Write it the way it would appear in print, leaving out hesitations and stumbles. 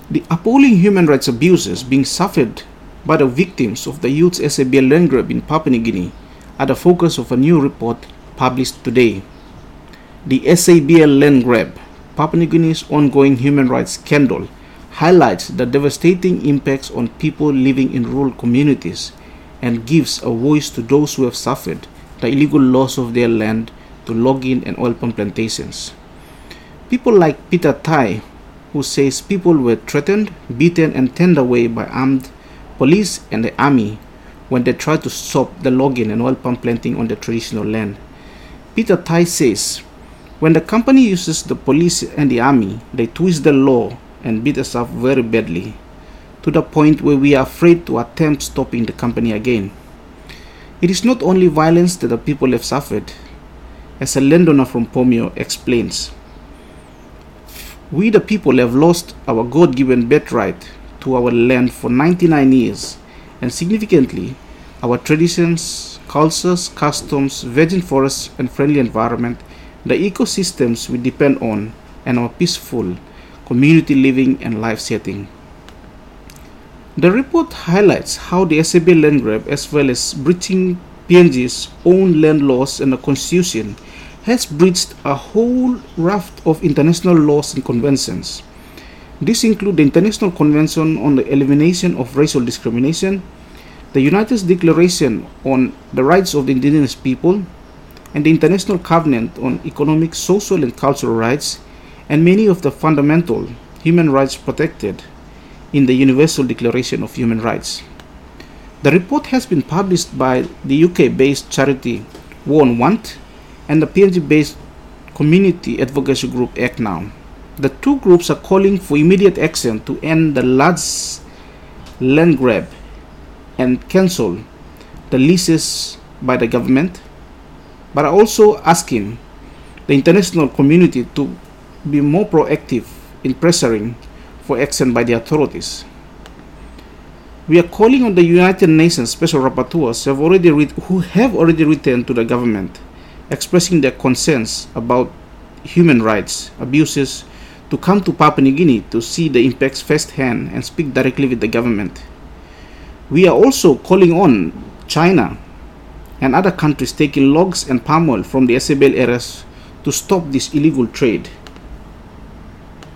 The appalling human rights abuses being suffered by the victims of the youth's SABL land grab in Papua New Guinea are the focus of a new report published today. The SABL land grab, Papua New Guinea's ongoing human rights scandal, highlights the devastating impacts on people living in rural communities and gives a voice to those who have suffered the illegal loss of their land to logging and oil palm plantations. People like Peter Tai, who says people were threatened, beaten and turned away by armed police and the army when they tried to stop the logging and oil palm planting on the traditional land. Peter Tai says, when the company uses the police and the army, they twist the law and beat us up very badly, to the point where we are afraid to attempt stopping the company again. It is not only violence that the people have suffered, as a landowner from Pomio explains. We the people have lost our God-given birthright to our land for 99 years, and significantly, our traditions, cultures, customs, virgin forests and friendly environment, the ecosystems we depend on, and our peaceful community living and life setting. The report highlights how the SABL land grab, as well as breaching PNG's own land laws and the constitution, has breached a whole raft of international laws and conventions. These include the International Convention on the Elimination of Racial Discrimination, the United States Declaration on the Rights of the Indigenous People, and the International Covenant on Economic, Social and Cultural Rights, and many of the fundamental human rights protected in the Universal Declaration of Human Rights. The report has been published by the UK-based charity War on Want and the PNG-based community advocacy group ACTNOW. The two groups are calling for immediate action to end the large land grab and cancel the leases by the government, but are also asking the international community to be more proactive in pressuring for action by the authorities. We are calling on the United Nations Special Rapporteurs who have already written to the government, expressing their concerns about human rights abuses, to come to Papua New Guinea to see the impacts firsthand and speak directly with the government. We are also calling on China and other countries taking logs and palm oil from the SABL areas to stop this illegal trade.